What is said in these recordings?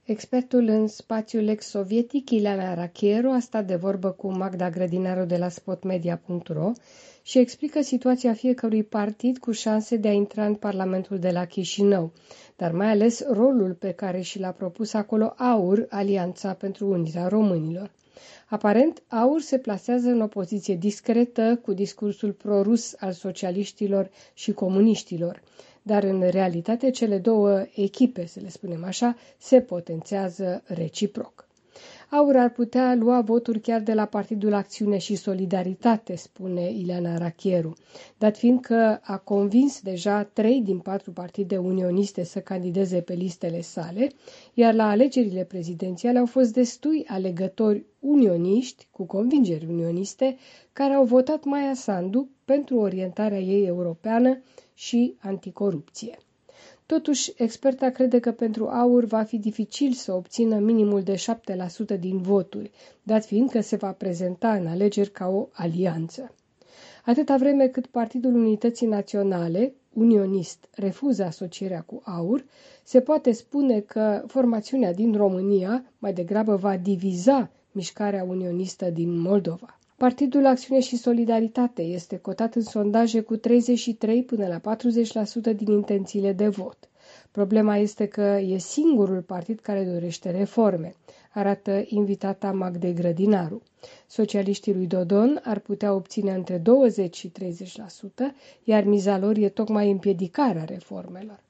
Expertul în spațiul ex-sovietic, Ileana Rachiero, a stat de vorbă cu Magda Grădinaru de la spotmedia.ro și explică situația fiecărui partid cu șanse de a intra în Parlamentul de la Chișinău, dar mai ales rolul pe care și l-a propus acolo AUR, Alianța pentru Unirea Românilor. Aparent, AUR se plasează în o poziție discretă cu discursul pro-rus al socialiștilor și comuniștilor, dar în realitate cele două echipe, să le spunem așa, se potențează reciproc. AUR ar putea lua voturi chiar de la Partidul Acțiune și Solidaritate, spune Ileana Rachiero, dat fiind că a convins deja 3 din 4 partide unioniste să candideze pe listele sale, iar la alegerile prezidențiale au fost destui alegători unioniști, cu convingeri unioniste, care au votat Maia Sandu pentru orientarea ei europeană și anticorupție. Totuși, experta crede că pentru AUR va fi dificil să obțină minimul de 7% din voturi, dat fiind că se va prezenta în alegeri ca o alianță. Atâta vreme cât Partidul Unității Naționale, unionist, refuză asocierea cu AUR, se poate spune că formațiunea din România mai degrabă va diviza mișcarea unionistă din Moldova. Partidul Acțiune și Solidaritate este cotat în sondaje cu 33 până la 40% din intențiile de vot. Problema este că e singurul partid care dorește reforme, arată invitata Magdei Grădinaru. Socialiștii lui Dodon ar putea obține între 20 și 30%, iar miza lor e tocmai împiedicarea reformelor.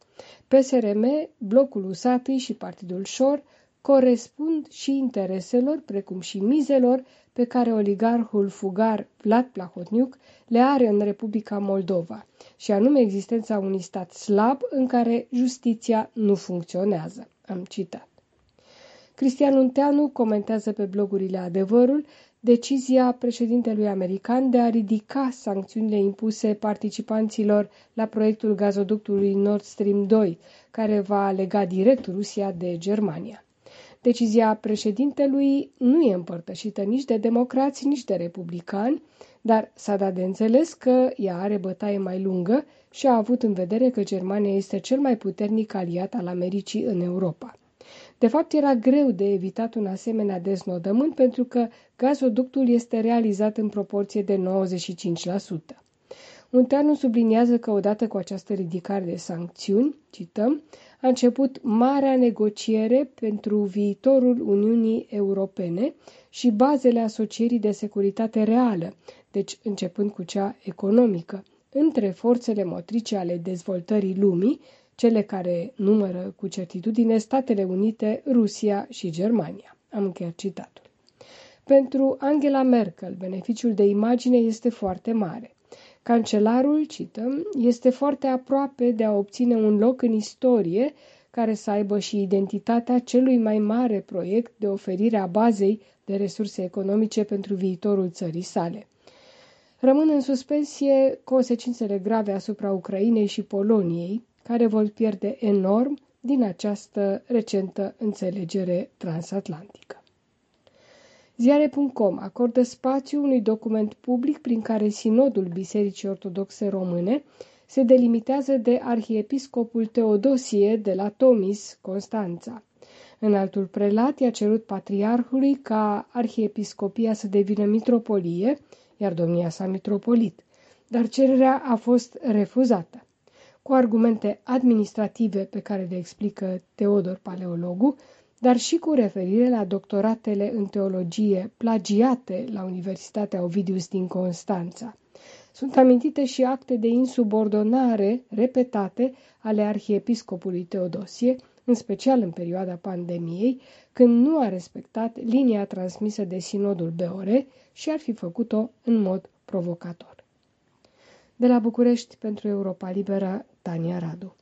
PSRM, Blocul Usatâi și Partidul Șor corespund și intereselor, precum și mizelor, pe care oligarhul fugar Vlad Plahotniuc le are în Republica Moldova, și anume existența unui stat slab în care justiția nu funcționează. Am citat. Cristian Unteanu comentează pe blogurile Adevărul decizia președintelui american de a ridica sancțiunile impuse participanților la proiectul gazoductului Nord Stream 2, care va lega direct Rusia de Germania. Decizia președintelui nu e împărtășită nici de democrați, nici de republicani, dar s-a dat de înțeles că ea are bătaie mai lungă și a avut în vedere că Germania este cel mai puternic aliat al Americii în Europa. De fapt, era greu de evitat un asemenea deznodământ pentru că gazoductul este realizat în proporție de 95%. Unteanu subliniază că odată cu această ridicare de sancțiuni, cităm, a început marea negociere pentru viitorul Uniunii Europene și bazele asocierii de securitate reală, deci începând cu cea economică, între forțele motrice ale dezvoltării lumii, cele care numără cu certitudine Statele Unite, Rusia și Germania. Am încheiat citatul. Pentru Angela Merkel, beneficiul de imagine este foarte mare. Cancelarul, cităm, este foarte aproape de a obține un loc în istorie care să aibă și identitatea celui mai mare proiect de oferire a bazei de resurse economice pentru viitorul țării sale. Rămân în suspensie consecințele grave asupra Ucrainei și Poloniei, care vor pierde enorm din această recentă înțelegere transatlantică. Ziare.com acordă spațiu unui document public prin care Sinodul Bisericii Ortodoxe Române se delimitează de arhiepiscopul Teodosie de la Tomis, Constanța. Înaltul prelat i-a cerut patriarhului ca arhiepiscopia să devină mitropolie, iar domnia sa mitropolit, dar cererea a fost refuzată. Cu argumente administrative pe care le explică Teodor Paleologu, dar și cu referire la doctoratele în teologie plagiate la Universitatea Ovidius din Constanța. Sunt amintite și acte de insubordonare repetate ale arhiepiscopului Teodosie, în special în perioada pandemiei, când nu a respectat linia transmisă de Sinodul BOR și ar fi făcut-o în mod provocator. De la București pentru Europa Liberă, Tania Radu.